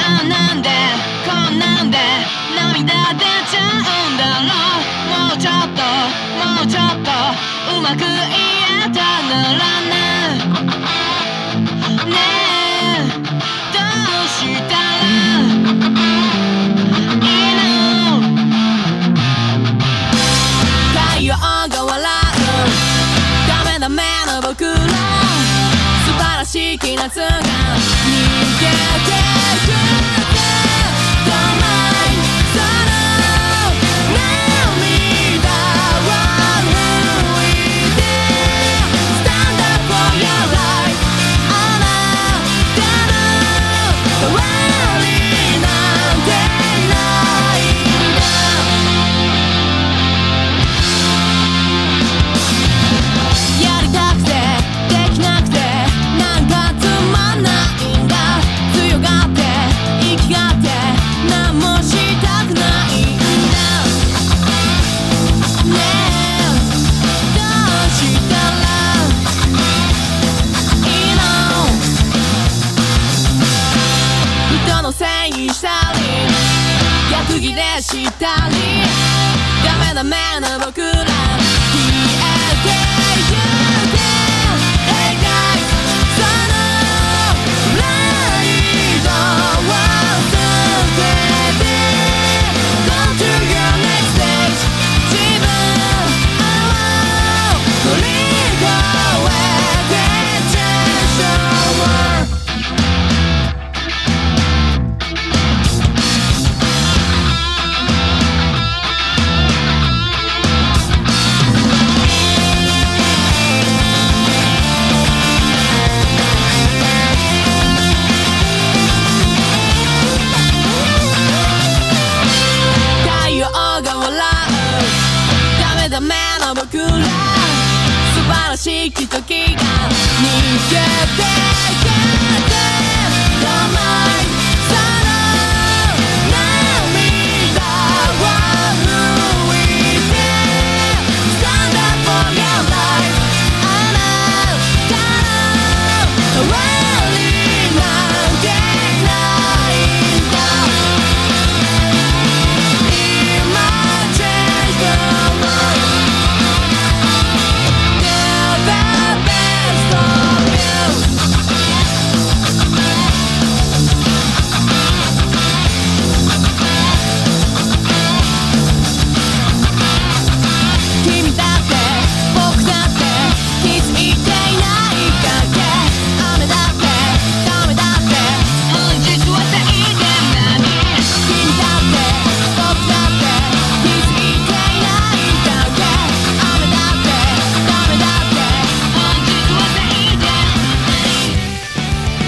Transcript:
あなんでこんなんで涙出ちゃうんだろう。もうちょっともうちょっとうまく言えたならね。ねえどうしたらいいの。太陽が笑うダメダメな僕の素晴らしき夏が逃げてく止まりその涙を拭いて Stand up for your life あなたの代わりなんてないんだ。やりたくてできなくてなんかつまんないんだ。強がって生きがって何もしたくないんだ。ねえどうしたらいいの。人のせいにしたり逆ギレしたりダメダメな僕ら消えてゆけ Hey guys そのプライドを捨てて Go to your next stage 自分を乗り越えて Change your world。太陽が笑うダメダメな僕ら素晴らしき時が逃げてけ